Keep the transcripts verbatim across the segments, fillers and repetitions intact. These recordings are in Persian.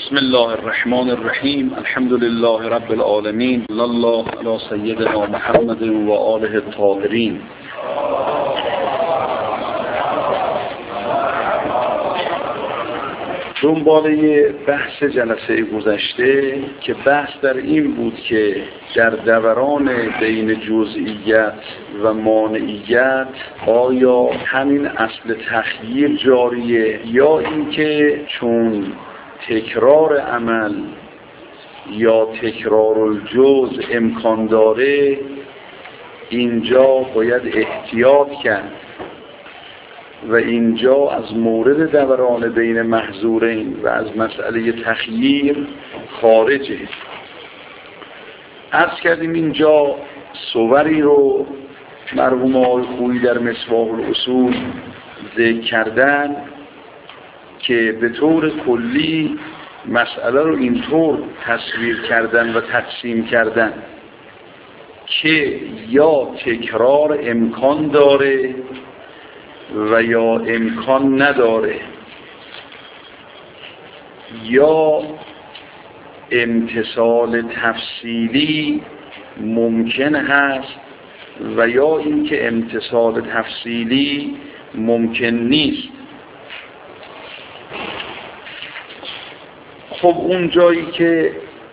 بسم الله الرحمن الرحیم. الحمد لله رب العالمین. صلی الله علی سیدنا محمد و آله الطاهرین. دنباله بحث جلسه گذشته که بحث در این بود که در دوران بین جزئیت و مانعیت آیا همین اصل تخییر جاریه یا اینکه چون تکرار عمل یا تکرار الجزء امکان داره اینجا باید احتیاط کرد و اینجا از مورد دوران بین محظورین و از مسئله تخییر خارجه. عرض کردیم اینجا صوری رو مرحوم آقای خویی در مصباح الاصول ذکر کردن که به طور کلی مسئله رو اینطور تصویر کردن و تقسیم کردن که یا تکرار امکان داره و یا امکان نداره، یا امتثال تفصیلی ممکن هست و یا اینکه امتثال تفصیلی ممکن نیست. خب اون جایی که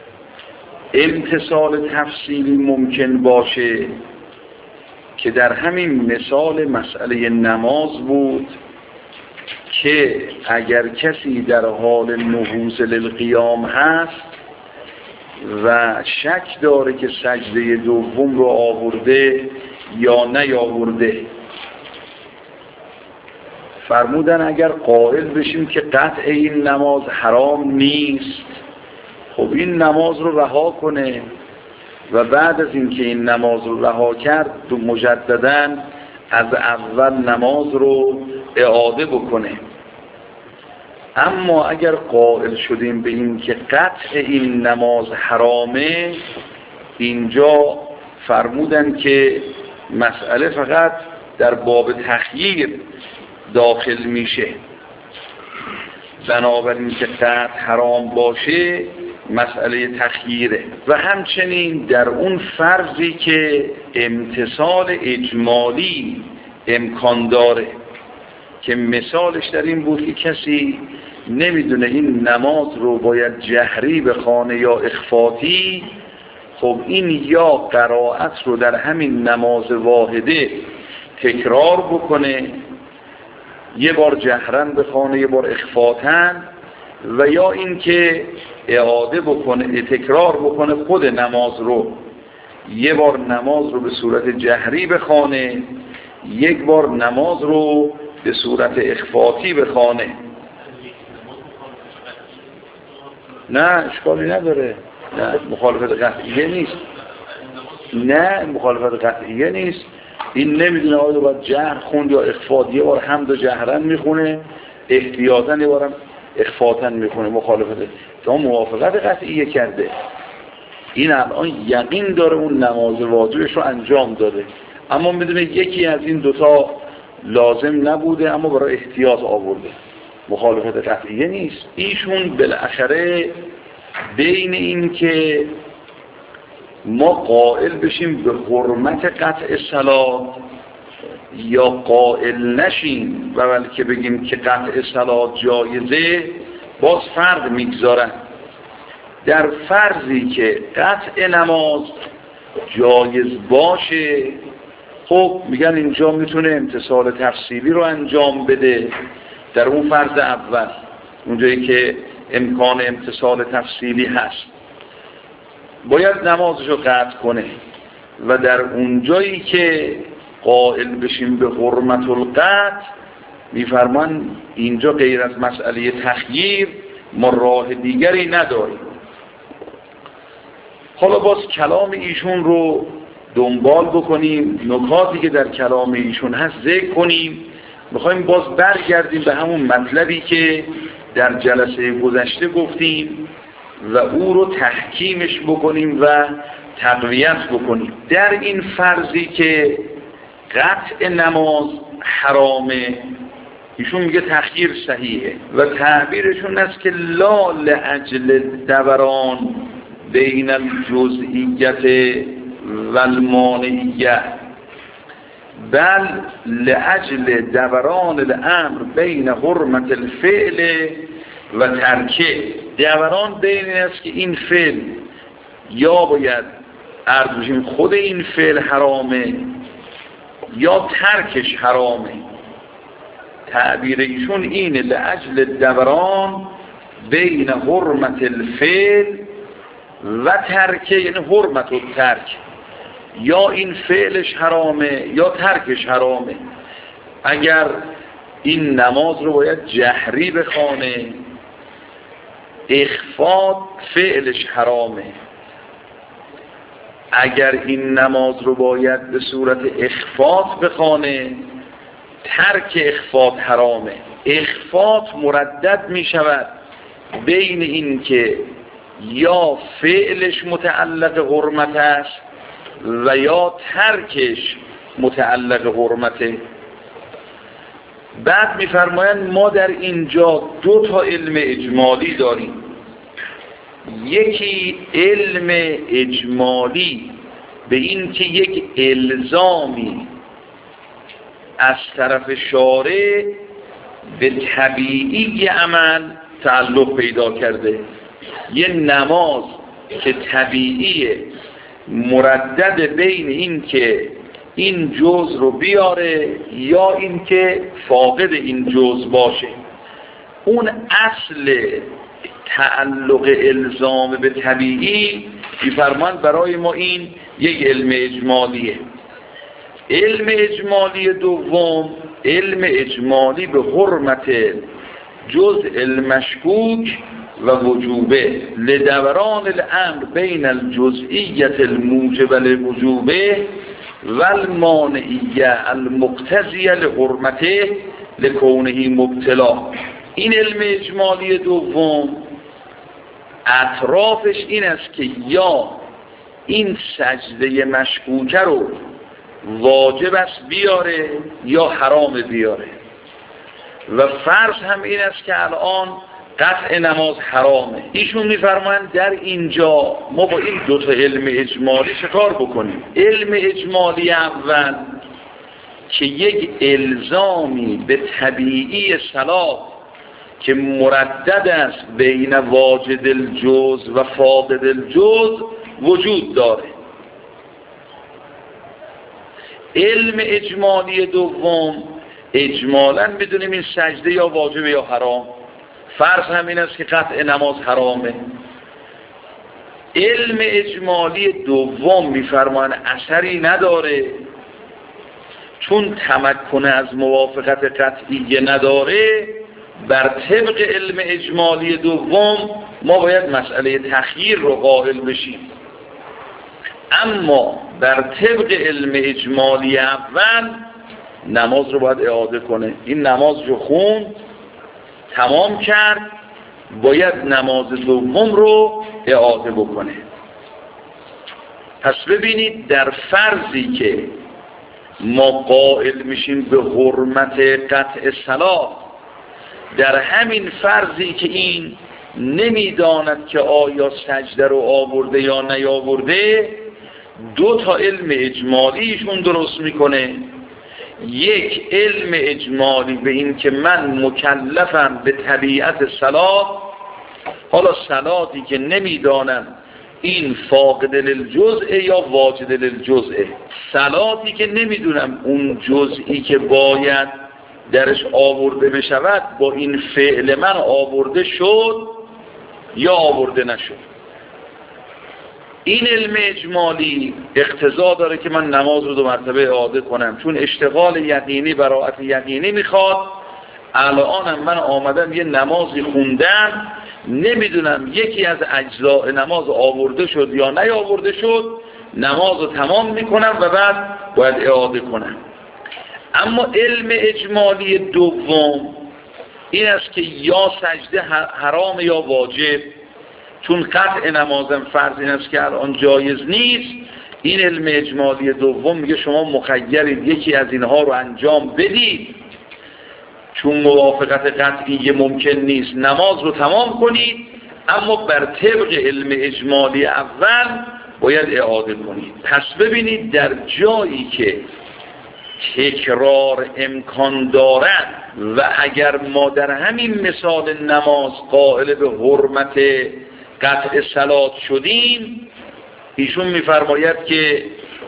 امتثال تفصیلی ممکن باشه که در همین مثال مسئله نماز بود که اگر کسی در حال نهوض للقیام هست و شک داره که سجده دوم رو آورده یا نیاورده، فرمودن اگر قائل بشیم که قطع این نماز حرام نیست، خب این نماز رو رها کنه و بعد از اینکه این نماز رو رها کرد تو مجدداً از اول نماز رو اعاده بکنه. اما اگر قائل شدیم به این که قطع این نماز حرامه، اینجا فرمودن که مسئله فقط در باب تخییر داخل میشه. بنابراین که قطع حرام باشه مسئله تخییره. و همچنین در اون فرضی که امتثال اجمالی امکان داره که مثالش در این بود که کسی نمیدونه این نماز رو باید جهری بخونه یا اخفاتی، خب این یا قرائت رو در همین نماز واحده تکرار بکنه، یه بار جهرن بخونه یه بار اخفاتن، و یا اینکه اعاده بکنه تکرار بکنه خود نماز رو، یه بار نماز رو به صورت جهری بخونه، یک بار نماز رو به صورت اخفاتی بخونه. نه اشکالی نداره، نه مخالفت قطعیه نیست، نه مخالفت قطعیه نیست. این نمیدونه آیا باید جهر خوند یا اخفات، یه بار حمد و جهرن میخونه، احتیاطاً یه بارم اخفاتاً میخونه. مخالفت تا موافقت قطعیه کرده، این الان یقین داره اون نماز واجبش رو انجام داده، اما میدونه یکی از این دوتا لازم نبوده اما برای احتیاط آورده. مخالفت قطعیه نیست. ایشون بالاخره بین این که ما قائل بشیم به حرمت قطع صلات یا قائل نشیم و بلکه بگیم که قطع صلات جایزه، باز فرض میگذارن. در فرضی که قطع نماز جایز باشه، خب میگن اینجا میتونه امتثال تفصیلی رو انجام بده. در اون فرض اول اونجایی که امکان امتثال تفصیلی هست باید نمازشو قطع کنه، و در اونجایی که قائل بشیم به حرمت القطع میفرمان اینجا غیر از مسئله تخییر ما راه دیگری نداریم. حالا باز کلام ایشون رو دنبال بکنیم، نکاتی که در کلام ایشون هست ذکر کنیم. میخوایم باز برگردیم به همون مطلبی که در جلسه گذشته گفتیم و او رو تحکیمش بکنیم و تقویت بکنیم. در این فرضی که قطع نماز حرامه ایشون میگه تخییر صحیحه و تعبیرشون است که لا لأجل دوران بین الجزئیت و المانعیت بل لأجل دوران الامر بین حرمت الفعل و ترکه. دوران بین این است که این فعل یا باید عرض بشیم خود این فعل حرامه یا ترکش حرامه. تعبیر ایشون اینه لأجل دوران بین حرمت الفعل و ترکه، یعنی حرمت و ترک، یا این فعلش حرامه یا ترکش حرامه. اگر این نماز رو باید جهری بخوانه اخفاء فعلش حرامه، اگر این نماز رو باید به صورت اخفاء بخوانه ترک اخفاء حرامه. اخفاء مردد می شود بین این که یا فعلش متعلق حرمت است و یا ترکش متعلق حرمته. بعد می‌فرمایند ما در اینجا دو تا علم اجمالی داریم. یکی علم اجمالی به این که یک الزامی از طرف شارع به طبیعی عمل تعلق پیدا کرده، یه نماز که طبیعیه مردد بین این که این جز رو بیاره یا این که فاقد این جز باشه. اون اصل تعلق الزام به طبیعی می‌فرمایند برای ما این یک علم اجمالیه. علم اجمالی دوم علم اجمالی به حرمت جزء المشکوک و وجوبه لدوران الامر بین الجزئیت الموجبه لوجوبه و المانعیه المقتضیه لحرمته لکونه مبتلا. این علم اجمالی دوم اطرافش این است که یا این سجده مشکوکه رو واجب است بیاره یا حرام بیاره و فرض هم این است که الان قطع نماز حرامه. ایشون میفرمایند در اینجا ما با این دو تا علم اجمالی چکار بکنیم؟ علم اجمالی اول که یک الزامی به طبیعی صلاح که مردد است بین واجد الجز و فاقد الجز وجود داره. علم اجمالی دوم اجمالاً بدونیم این سجده یا واجب یا حرام. فرض همین است که قطع نماز حرامه. علم اجمالی دوم میفرمان اثری نداره چون تمکن از موافقت قطعی نداره. بر طبق علم اجمالی دوم ما باید مسئله تخییر رو قائل بشیم، اما بر طبق علم اجمالی اول نماز رو باید اعاده کنه. این نماز رو خوند تمام کرد باید نماز دوم رو اعاده بکنه. پس ببینید در فرضی که ما قائل میشیم به حرمت قطع صلاة، در همین فرضی که این نمیداند که آیا سجده رو آورده یا نیاورده، دو تا علم اجمالیشون درست میکنه. یک علم اجمالی به این که من مکلفم به طبیعت صلاة، حالا صلاتی که نمیدانم این فاقد للجزء یا واجد للجزء، صلاتی که نمیدونم اون جزئی که باید درش آورده بشود با این فعل من آورده شد یا آورده نشد. این علم اجمالی اقتضا داره که من نماز رو دو مرتبه اعاده کنم، چون اشتغال یقینی براءت یقینی میخواد. الانم من آمدم یه نمازی خوندم نمیدونم یکی از اجزاء نماز آورده شد یا نیاورده شد، نماز رو تمام میکنم و بعد باید اعاده کنم. اما علم اجمالی دوم این است که یا سجده حرام یا واجب، چون قطع نمازم فرض این است که الان جایز نیست. این علم اجمالی دوم میگه شما مخیرید یکی از اینها رو انجام بدید، چون موافقت قطعی ممکن نیست نماز رو تمام کنید، اما بر طبق علم اجمالی اول باید اعاده کنید. پس ببینید در جایی که تکرار امکان دارد و اگر ما در همین مثال نماز قائل به حرمت قطع صلات شدیم، ایشون میفرماید که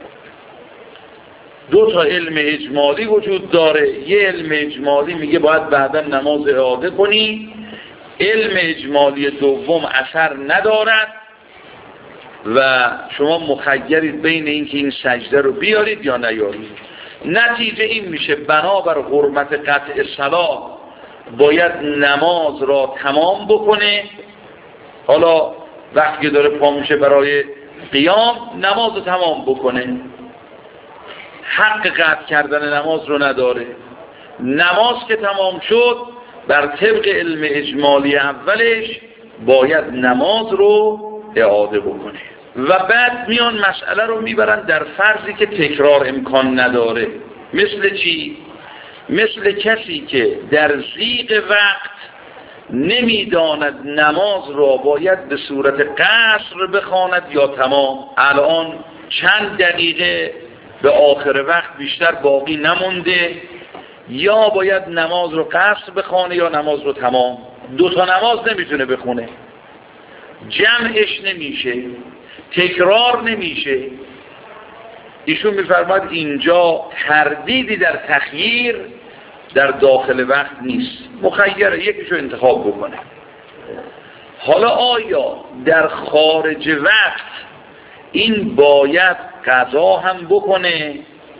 دو تا علم اجمالی وجود داره. یه علم اجمالی میگه باید بعدا نماز اعاده کنی، علم اجمالی دوم اثر ندارد و شما مخیرید بین اینکه این سجده رو بیارید یا نیارید. نتیجه این میشه بنابر حرمت قطع صلات باید نماز را تمام بکنه. حالا وقتی که داره پا میشه برای قیام نماز رو تمام بکنه، حق قطع کردن نماز رو نداره. نماز که تمام شد بر طبق علم اجمالی اولش باید نماز رو اعاده بکنه و بعد میان مسئله رو میبرن در فرضی که تکرار امکان نداره. مثل چی؟ مثل کسی که در ضیق وقت نمیداند نماز را باید به صورت قصر بخواند یا تمام. الان چند دقیقه به آخر وقت بیشتر باقی نمونده، یا باید نماز رو قصر بخونه یا نماز رو تمام. دو تا نماز نمیتونه بخونه، جمعش نمیشه، تکرار نمیشه. ایشون میفرماید اینجا تردیدی در تخییر در داخل وقت نیست، مخیره، یکیشو انتخاب بکنه. حالا آیا در خارج وقت این باید قضا هم بکنه؟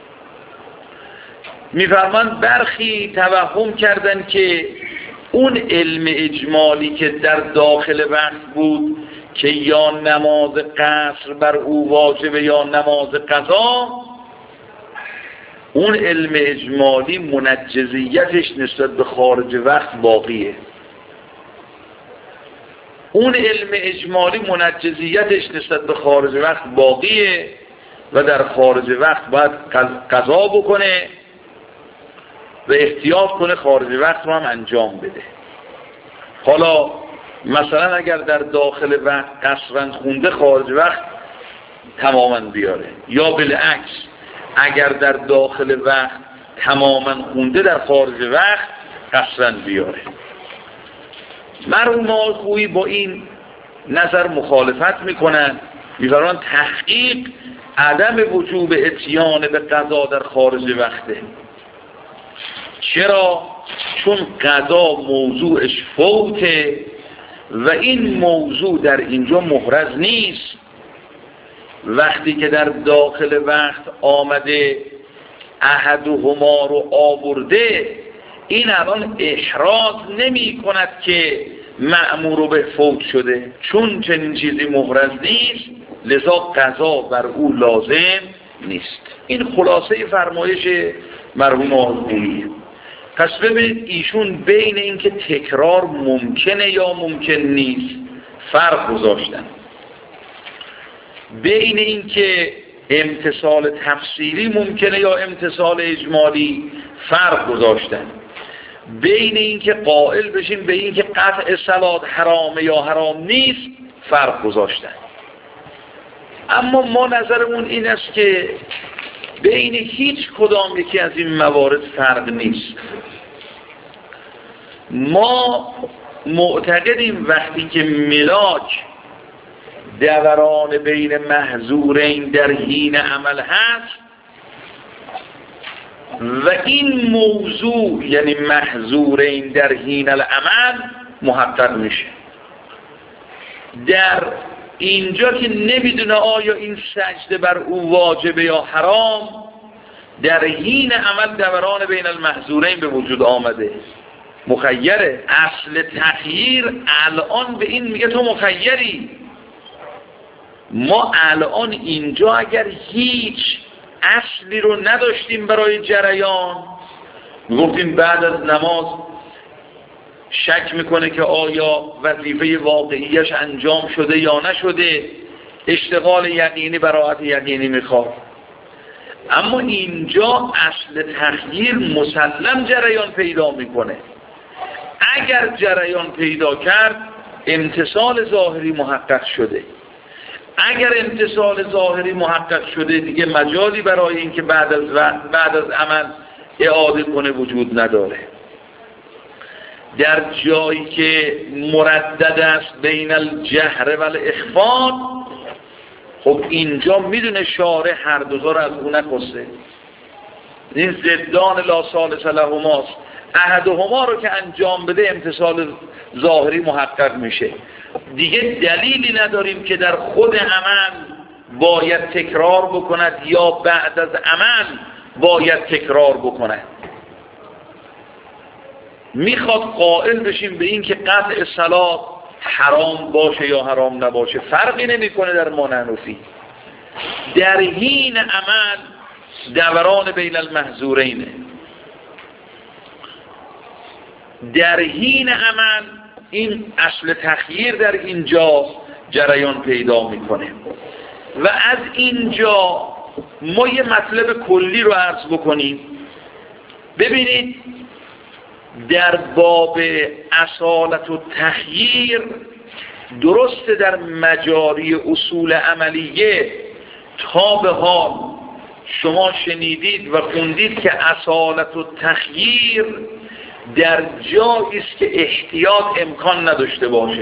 میفرماند برخی توهم کردن که اون علم اجمالی که در داخل وقت بود که یا نماز قصر بر او واجبه یا نماز قضا، اون علم اجمالی منجزیتش نسبت به خارج وقت باقیه. اون علم اجمالی منجزیتش نسبت به خارج وقت باقیه و در خارج وقت باید قضا بکنه و احتیاط کنه خارج وقت رو هم انجام بده. حالا مثلا اگر در داخل وقت قصرا خونده خارج وقت تماما بیاره، یا بالعکس اگر در داخل وقت تماما خونده در خارج وقت قصرا بیاره. مرحوم آقای خویی با این نظر مخالفت میکنن، میفرمایند تحقیق عدم وجوب اتیان به قضا در خارج وقته. چرا؟ چون قضا موضوعش فوته و این موضوع در اینجا محرز نیست. وقتی که در داخل وقت آمده احدهما رو آورده، این الان احراز نمی کند که مأمور به فوت شده، چون چنین چیزی محرز نیست لذا قضا بر او لازم نیست. این خلاصه فرمایش مرحوم آقایی. پس ببینید ایشون بین اینکه تکرار ممکنه یا ممکن نیست فرق گذاشتن، بین اینکه امتصال تفصیلی ممکنه یا امتصال اجمالی فرق گذاشتن، بین اینکه قائل بشیم به اینکه قطع صلات حرامه یا حرام نیست فرق گذاشتن. اما ما نظرمون این است که بین هیچ کدام یکی از این موارد فرق نیست. ما معتقدیم وقتی که ملاک دوران بین محظورین در حین عمل هست و این موضوع یعنی محظورین در حین العمل محقق میشه. در اینجا که نمیدونه آیا این سجده بر او واجبه یا حرام، در حین عمل دوران بین المحظورین به وجود آمده، مخیره. اصل تخییر الان به این میگه تو مخیری. ما الان اینجا اگر هیچ اصلی رو نداشتیم برای جریان، میگفتیم بعد از نماز شک میکنه که آیا وظیفه واقعیش انجام شده یا نشده، اشتغال یقینی براحت یقینی میخواد. اما اینجا اصل تخییر مسلم جریان پیدا میکنه. اگر جریان پیدا کرد امتثال ظاهری محقق شده. اگر امتثال ظاهری محقق شده دیگه مجالی برای اینکه بعد از بعد از عمل اعاده کنه وجود نداره. در جایی که مردد است بین الجهر و الاخفاء، خب اینجا میدونه شارع هر دوتا رو از اون نکسته. این ضدان لا ثالث لهماست. احدهما رو که انجام بده امتثال ظاهری محقق میشه. دیگه دلیلی نداریم که در خود عمل باید تکرار بکند یا بعد از عمل باید تکرار بکند. میخواد قائل بشیم به این که قطع صلات حرام باشه یا حرام نباشه فرقی نمیکنه در ما نحنفی. در حین عمل دوران بین المحظورینه. در حین عمل این اصل تخییر در اینجا جریان پیدا میکنه. و از اینجا ما یه مطلب کلی رو عرض بکنیم. ببینید در باب اصالت و تخییر درسته در مجاری اصول عملیه تا به حال شما شنیدید و خوندید که اصالت و تخییر در جایی است که احتیاط امکان نداشته باشه.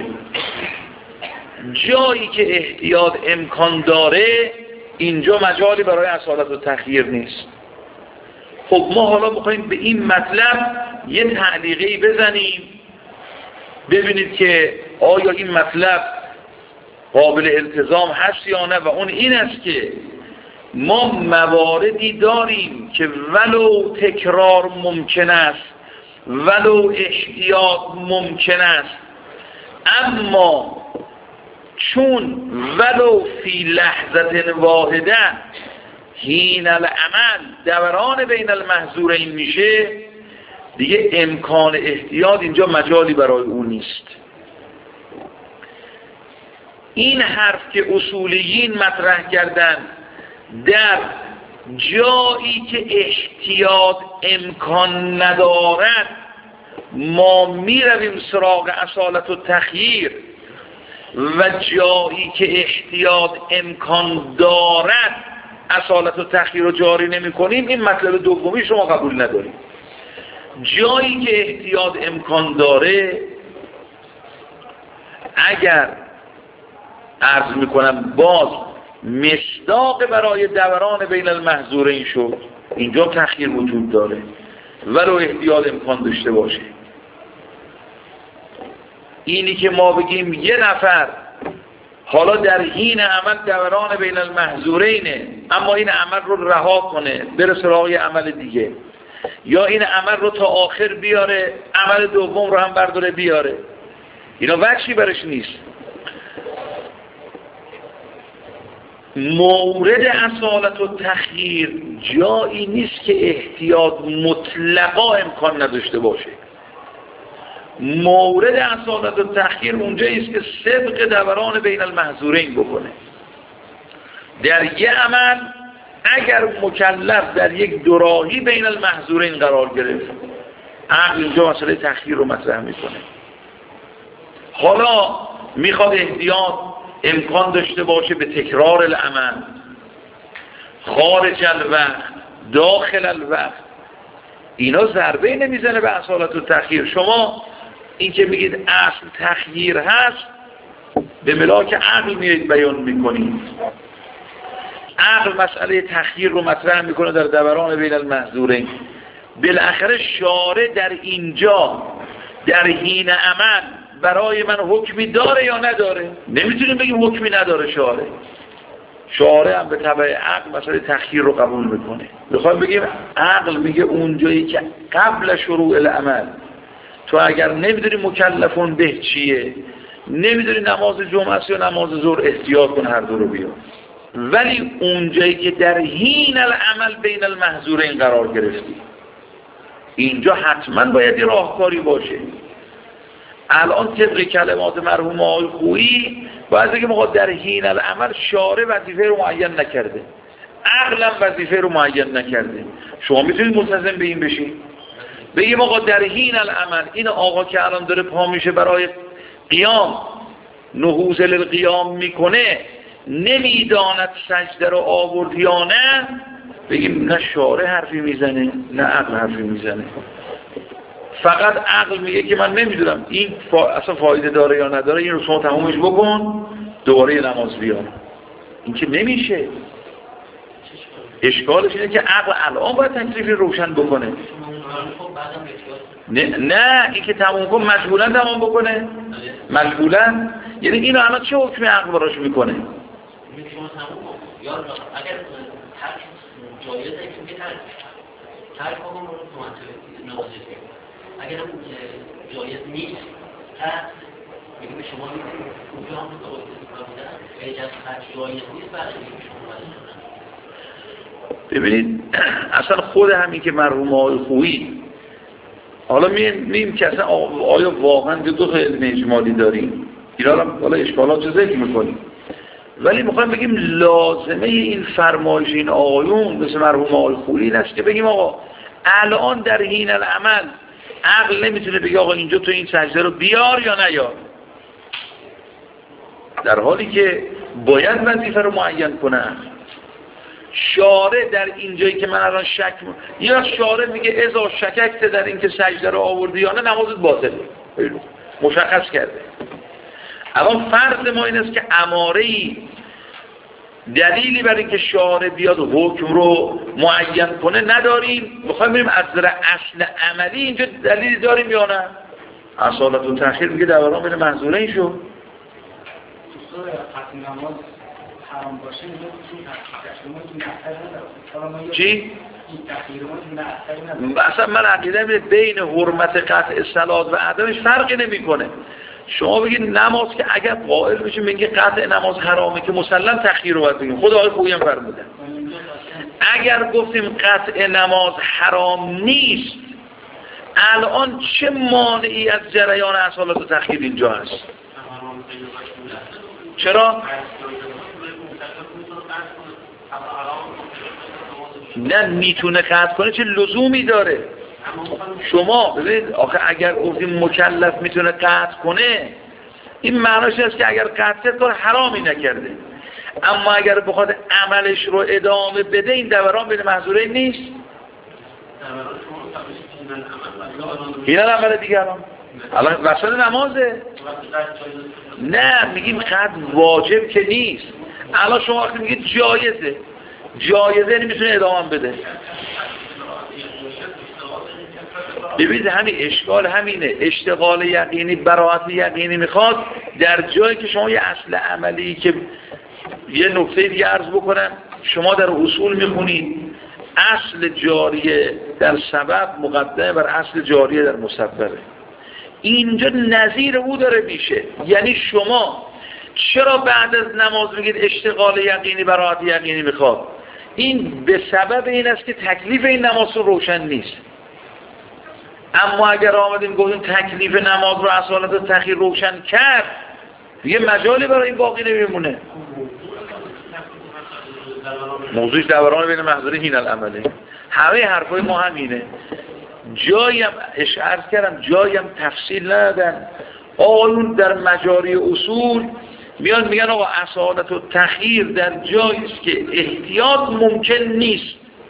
جایی که احتیاط امکان داره اینجا مجالی برای اصالت و تخییر نیست. خب ما حالا می‌خوایم به این مطلب یه تعلیقی بزنیم ببینید که آیا این مطلب قابل التزام هست یا نه. و اون این است که ما مواردی داریم که ولو تکرار ممکن است ولو احتیاط ممکن است، اما چون ولو فی لحظه واحده حین العمل دوران بین المحظورین میشه، دیگه امکان احتیاط اینجا مجالی برای اون نیست. این حرف که اصولیین مطرح کردن در جایی که احتیاط امکان ندارد ما می رویم سراغ اصالت و تخییر، و جایی که احتیاط امکان دارد اصالت و تخییر رو جاری نمی کنیم، این مطلب دومی شما قبول نداریم. جایی که احتیاط امکان داره اگر عرض می کنم باز مصداق برای دوران بین المحظورین شد، اینجا تخییر وجود داره ولو احتیاط امکان داشته باشه. اینی که ما بگیم یه نفر حالا در حین عمل دوران بین المحظورینه اما این عمل رو رها کنه بره سراغ عمل دیگه، یا این عمل رو تا آخر بیاره عمل دوم رو هم برداره بیاره، اینا وجهی برش نیست. مورد اصالت و تخییر جایی نیست که احتیاط مطلقا امکان نداشته باشه. مورد اصالت و تخییر اونجایی است که صدق دوران بین المحظورین بکنه. در یه عمل اگر مکلف در یک دوراهی بین المحظورین قرار گرفت، عقل اینجا مسئله تخییر رو مطرح میکنه. حالا میخواد احتیاط امکان داشته باشه به تکرار العمل، خارج الوقت، داخل الوقت، اینا ضربه نمیزنه به اصالت و تخییر. شما این که میگید اصل تخییر هست به ملاک عقل میرید بیان میکنید. عقل مسئله تخییر رو مطرح میکنه در دوران بین المحظورین. بالاخره شارع در اینجا در حین عمل برای من حکمی داره یا نداره؟ نمیتونیم بگیم حکمی نداره. شارع شارع هم به تبع عقل مسئله تخییر رو قبول میکنه. بخوایم بگیم عقل میگه اونجایی که قبل شروع العمل تو اگر نمیدونی مکلفون به چیه، نمیدونی نماز جمعه است یا نماز ظهر، احتیاط کن هر دو رو بیار. ولی اونجایی که در حین العمل بین المحظورین قرار گرفتی، اینجا حتما باید راهکاری باشه. الان طبق کلمات مرحوم آقای خویی باید بگیم آقا در حین العمل شارع وظیفه رو معین نکرده، عقلم وظیفه رو معین نکرده. شما میتونید ملتزم به این بشین؟ بگیم آقا در حین العمل این آقا که الان داره پا میشه برای قیام، نهوض للقیام میکنه، نمیداند سجده رو آورد یا نه، بگیم نه شارع حرفی میزنه نه عقل حرفی میزنه، فقط عقل میگه که من نمیدونم این فا... اصلا فایده داره یا نداره، این رو شما تمومش بکن دوباره نماز بیار. این که نمیشه. اشکالش اینه که عقل الان باید تکلیف روشن بکنه. نه نه این که تموم کن مجبولا تمام بکنه، مجبولا. یعنی اینو الان چه حکمی عقل براش میکنه؟ اگر جایز نیست میگه به شما میگه کجا هم تو بودن اجازه خرج جایز نیست برای شما. ببینید اصلا خود همین که مرحوم آقای خویی، حالا میم که اصلا آیا واقعا دو تا علم اجمالی داریم، اینا هم حالا اشکالات رو ذکر میکنیم، ولی میخوایم بگیم لازمه این فرمایش این آقایون مثل مرحوم آقای خویی این است که بگیم آقا الان در حین العمل عقل نمیتونه بگه آقا اینجا تو این سجده رو بیار یا نیار، در حالی که باید وظیفه رو معین کنه. شارع در اینجایی که من الان شک م... یا شارع میگه ازا شککت در این که سجده رو آوردی یا نه نمازت باطله، مشخص کرده. الان فرض ما این است که اماره‌ای دلیلی برای اینکه شارع بیاد حکم رو معین کنه نداریم، میخوایم بریم از نظر اصل عملی اینجا دلیلی داریم یا نه؟ اصالت و تأخیر میگه دوران بین منظوره این شد چی؟ اصلا من عقیده میده بین حرمت قطع صلات و عدمش فرقی نمیکنه. شما بگید نماز که اگر قائل بشیم میگه قطع نماز حرامه که مسلم تأخیر رو باید بگیم، خود آقای خویی هم فرمودن. اگر گفتیم قطع نماز حرام نیست، الان چه مانعی از جریان اصالت و تأخیر اینجا هست؟ چرا؟ نه میتونه قطع کنه، چه لزومی داره؟ شما ببینید آخه اگر گفتیم مکلف میتونه قطع کنه این معناش است که اگر قطع کنه حرامی نکرده، اما اگر بخواد عملش رو ادامه بده این دوران بین محظوره نیست. این هم عمل دیگران الان وسط نمازه. نه میگیم قطع واجب که نیست. الان شما وقتی میگید جایزه، جایزه نمیتونه ادامه بده. ببینید همین اشکال همینه، اشتغال یقینی براعت یقینی میخواد در جایی که شما یه اصل عملی که یه نکته دیگه عرض بکنم، شما در اصول میخونید اصل جاریه در سبب مقدمه بر اصل جاریه در مسببه. اینجا نظیر او داره میشه. یعنی شما چرا بعد از نماز میگید اشتغال یقینی براعت یقینی میخواد؟ این به سبب این است که تکلیف این نماز رو روشن نیست. اما اگر آمدیم گفتیم تکلیف نماز رو اصالت و تأخیر روشن کرد، یه مجالی برای این باقی نمیمونه. موضوعش دوران بین محضوره حین العمله. همه حرفای ما همینه. جایم اشعار کردم، جایم تفصیل ندادن. آقایون در مجاری اصول میان میگن آقا اصالت و تأخیر در جایی است که احتیاط ممکن نیست.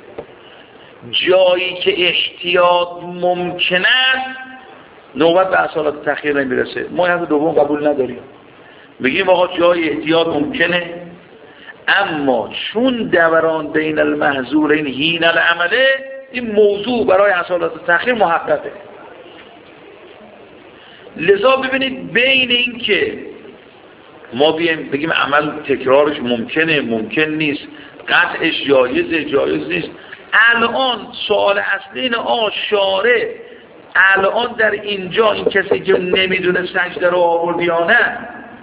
جایی که احتیاط ممکن است نوبت به اصالت و تأخیر نمیرسه. ما حرف دوم قبول نداریم. بگیم آقا جای احتیاط ممکنه، اما چون دوران بین المحظورین حین العمله این موضوع برای اصالت و تأخیر محققه. لذا ببینید بین این که ما بیایم بگیم عمل تکرارش ممکنه ممکن نیست، قطعش جایزه جایز نیست، الان سوال اصلی اینه آ شارع الان در اینجا این کسی که نمیدونه سجده رو آورد یا نه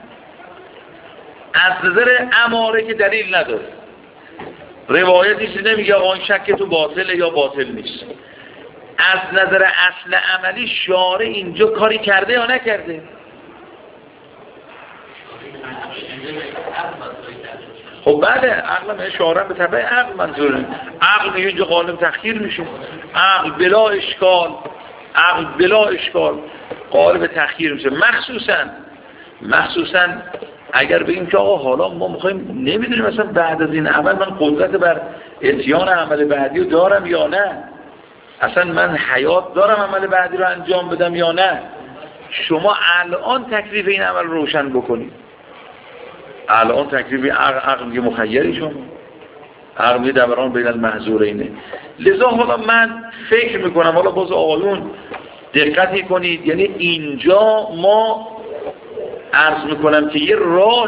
از نظر اماره که دلیل نداره، روایتیش نمیگه آقا این شک تو باطله یا باطل نیست، از نظر اصل عملی شارع اینجا کاری کرده یا نکرده؟ خب بله عقل من شعارم به طبع عقل منظوره. عقل میگه اینجا قالب تخییر میشه، عقل بلا اشکال، عقل بلا اشکال قالب تخییر میشه. مخصوصا مخصوصا اگر بگیم که آقا حالا ما میخوایم نمیدونیم مثلا بعد از این عمل من قدرت بر اتیان عمل بعدی رو دارم یا نه، اصلا من حیات دارم عمل بعدی رو انجام بدم یا نه. شما الان تکلیف این عمل روشن بکنید. الان تکلیف عقل, عقل یه مخیری شما، عقل یه دوران بین المحظورینه. لذا حالا من فکر میکنم، حالا باز آقایون دقتی کنید، یعنی اینجا ما عرض میکنم که یه راه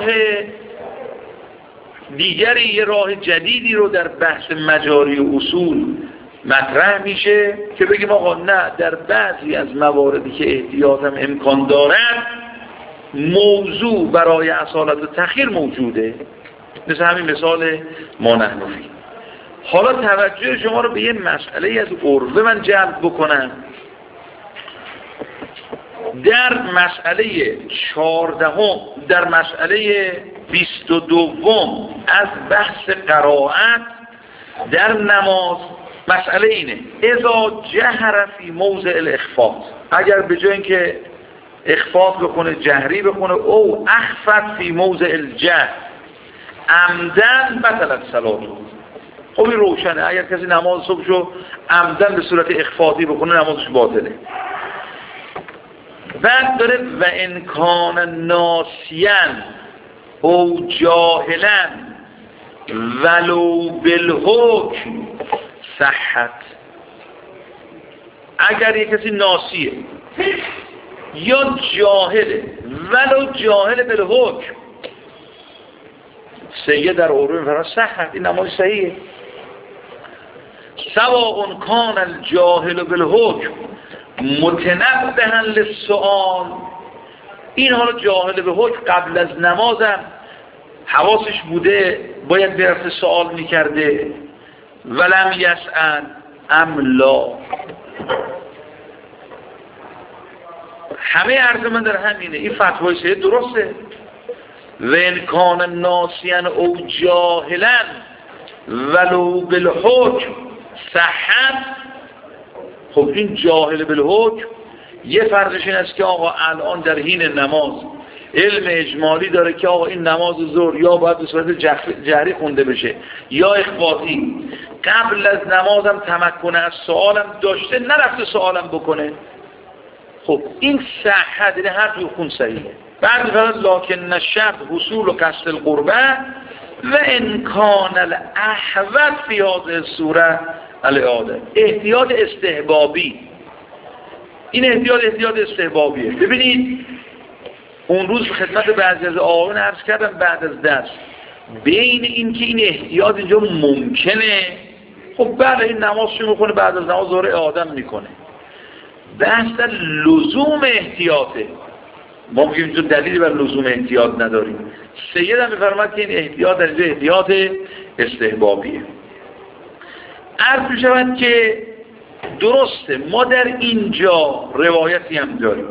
دیگری، یه راه جدیدی رو در بحث مجاری و اصول مطرح میشه که بگیم آقا نه، در بعضی از مواردی که احتیاط هم امکان دارد موضوع برای اصالت و تخییر موجوده، مثل همین مثال ما نحنفی. حالا توجه شما رو به یه مسئله از عرفه من جلب بکنم. در مسئله چهاردهم، در مسئله بیست و دوم از بحث قرائت در نماز مسئله اینه: اذا جهر فی موضع الاخفاض، اگر به جای اینکه اخفاض بکنه جهری بکنه، او اخفت فی موضع الجهر عمدن بطلت صلاتو. خب این روشنه، اگر کسی نماز صبحشو عمدن به صورت اخفاضی بکنه نمازش باطله. بعد داره و انکان ناسیان او جاهلن ولو بالحکم صحت. اگر یک کسی ناسیه یا جاهله، ولو جاهل بالحکم، سیه در عروه میفرماید صحت، این نماز صحیحه. سواء کان الجاهل بالحکم متنبها للسؤال، این حالا جاهل به حکم قبل از نمازم حواسش بوده باید برفت سؤال میکرده، ولم یسأل ام لا. همه عرض من در همینه، این فتوای سید درسته. و انکان ناسیان او جاهلن ولو بالحکم صحت. خب این جاهل بالحکم یه فرقش این است که آقا الان در حین نماز علم اجمالی داره که آقا این نماز ظهر یا باید به صورت جهری خونده بشه یا اخفاضی، قبل از نمازم تمکن از سوالم داشته، نرفته سوالم بکنه. خب این صحت، یعنی هر جو خون صحیحه. بعد فرض لکن الشرط حصول و قصد القربه و امکان الاحوط فی هذه الصوره الاعاده. احتیاط استحبابی، این احتیاط احتیاط استحبابیه. ببینید اون روز خدمت بعضی از آقایون عرض کردم بعد از درس، بین این که این احتیاط اینجا ممکنه، خب بله این نمازشو میکنه بعد از نماز ظهر اعاده میکنه، بحث در لزوم احتیاطه. ما میگیم اینجا دلیلی بر لزوم احتیاط نداریم. سید هم میفرماد که این احتیاط در اینجا احتیاط استحبابیه. عرض میشود که درسته ما در اینجا روایتی هم داریم،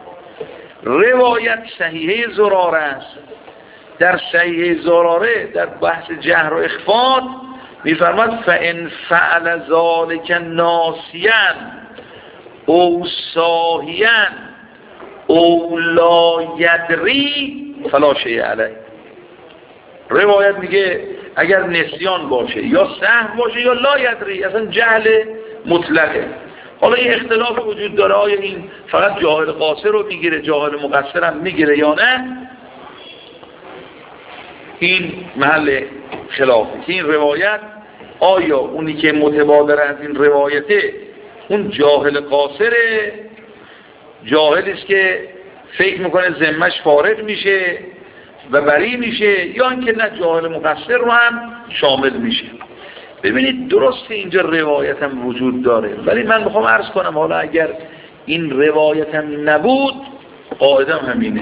روایت صحیحه زراره است. در صحیحه زراره در بحث جهر و اخفاض میفرماد فان فعل ذلک ناسیا او ساهیا او لا یدری فلا شیء علیه. روایت میگه اگر نسیان باشه یا سهو باشه یا لا یدری، اصلا جهل مطلقه. حالا این اختلاف وجود داره، آیا این فقط جاهل قاصر رو میگیره، جاهل مقصر هم میگیره یا نه، این محل خلافه. که این روایت آیا اونی که متبادر از این روایته اون جاهل قاصره، جاهلی است که فکر میکنه ذمه‌اش فارغ میشه و بری میشه، یا اینکه نه جاهل مقصر رو هم شامل میشه. ببینید درست اینجا روایت هم وجود داره، ولی من میخوام عرض کنم حالا اگر این روایت هم نبود قاعده هم همینه.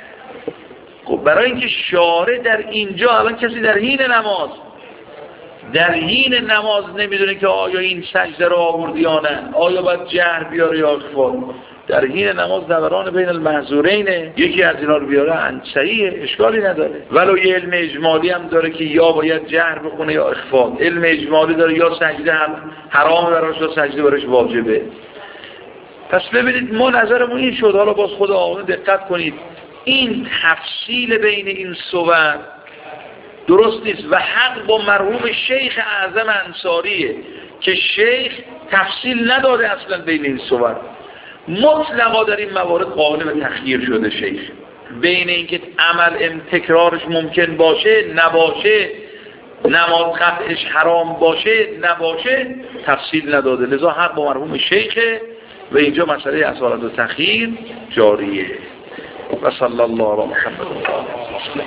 خب برای اینکه شارع در اینجا الان کسی در حین نماز در حین نماز نمیدونه که آیا این سجده رو آوردی یا نه، آیا باید جهر بیاره یا اخفا. در حین نماز دوران بین المحظورینه، یکی از اینا رو بیاره صحیحه، اشکالی نداره. ولو یه علم اجمالی هم داره که یا باید جهر بخونه یا اخفا. علم اجمالی داره یا سجده هم حرامه براش یا سجده براش واجبه. پس ببینید ما نظرمون این شد. حالا باز خود آقایون دقت کنید، این تفصیل بین این صور درست نیست و حق با مرحوم شیخ اعظم انصاریه که شیخ تفصیل نداده اصلا بین این صور. مطلقا در این موارد قائل به تخییر شده شیخ، بین اینکه عمل تکرارش ممکن باشه نباشه، نماز قطعش حرام باشه نباشه، تفصیل نداده. لذا حق با مرحوم شیخه و اینجا مسئله اصالت و تخییر جاریه. و صلی الله علی محمد.